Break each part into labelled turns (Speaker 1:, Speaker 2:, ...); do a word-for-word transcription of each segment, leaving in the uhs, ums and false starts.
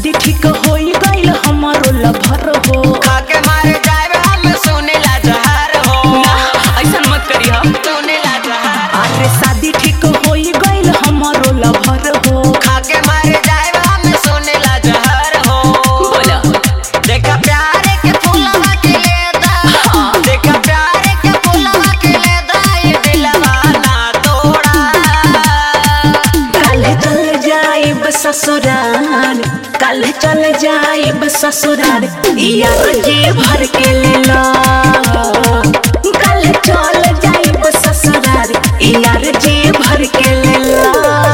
Speaker 1: शादी ठीक होई गइल हमारो लभर हो।
Speaker 2: खाके मारे जाए हम सुनेला जहर हो।
Speaker 1: ना ऐसा मत करी हम
Speaker 2: सुनेला जहर।
Speaker 1: अरे शादी ठीक होई गइल हमारो लभर हो।
Speaker 2: खाके मारे जाए हम सुनेला जहर हो।
Speaker 1: बोला
Speaker 2: देखा प्यार के फूलवा के लेदा। देखा प्यार के फूलवा के लेदा ये दिलवा ना तोड़ा।
Speaker 1: कल चल जाइब ससुराल, कल चल जाइब ससुराल यार जी भर के ले लो। कल चल जाइब ससुराल यार जी भर के ले लो।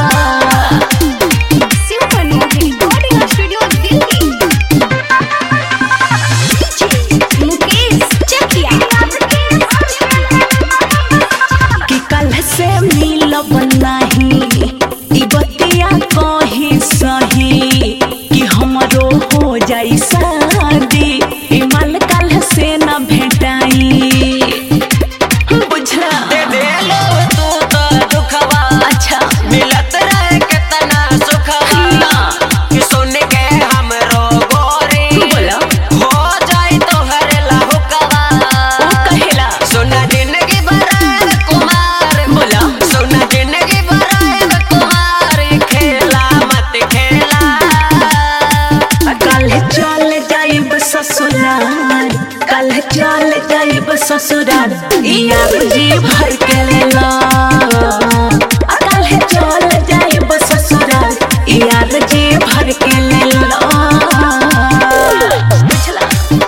Speaker 1: कि कल से मिलब नहीं ई बतिया कही सही कि हमरो हो जाई शादी। ई माल कल से न भेटाई बुझला।
Speaker 2: दे दे लो तू तो दुखवा।
Speaker 1: अच्छा
Speaker 2: मिलत रहे कितना सुखवा।
Speaker 1: ना
Speaker 2: कि सुन के हमरो गोरी
Speaker 1: बोला
Speaker 2: हो जाए तो हर लहुकवा।
Speaker 1: ओ कहेला
Speaker 2: सुना जिंदगी भर कुमार।
Speaker 1: बोला
Speaker 2: सुना जिंदगी भर कुमार खेला मत खेला।
Speaker 1: कल चल जाइब ससुराल, कल चल जाइब ससुराल यार जी भर के ले लो। कल चल जाइब ससुराल यार जी भर के ले लो। बुझला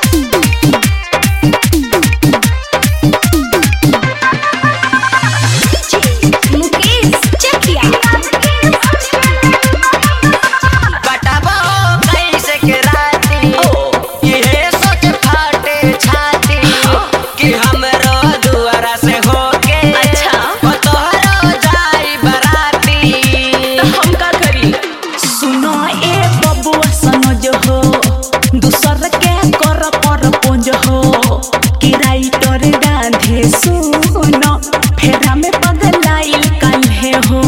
Speaker 2: बताबो कैसे के राती ये सोच फाटे छाती कि हमरो दुआरा से होके
Speaker 1: अच्छा
Speaker 2: ओ तोहरो जाई बराती।
Speaker 1: हम का करी। सुनो ए बबुआ सनो जो हो दूसर के कर पर पुंज हो किराई तोर राधे सुनो फेरा में पगलाइल काल्हे हो।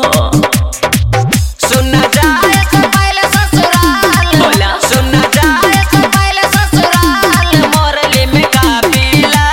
Speaker 2: सुन जाए से पहले ससुराल।
Speaker 1: बोला
Speaker 2: सुन जाए से पहले ससुराल मोरली में काबिला।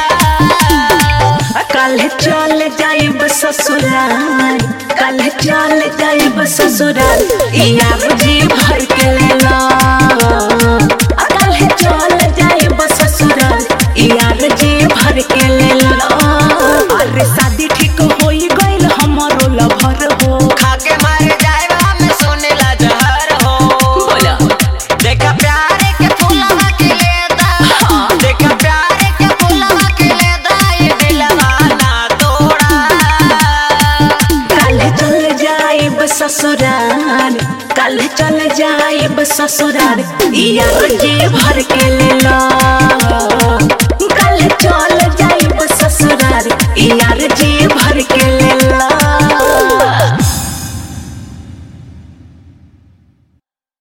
Speaker 1: कल चल जाइब ससुराल, कल चल जाइब ससुराल यार जी भर के ले लो। कल चल जाइब ससुराल यार जी भर के ले लो। अरे शादी ठीक होई गइल हमारो लभर हो।
Speaker 2: खाके मारे जाए हम सुनेला जहर हो।
Speaker 1: बोला
Speaker 2: देखा प्यार के फूलवा के लेदा। देखा प्यार के फूलवा के लेदा ये दिलवा ना तोड़ा।
Speaker 1: कल चल जाइब ससुराल, कल चल जाइब ससुराल यार जी भर के ले लो।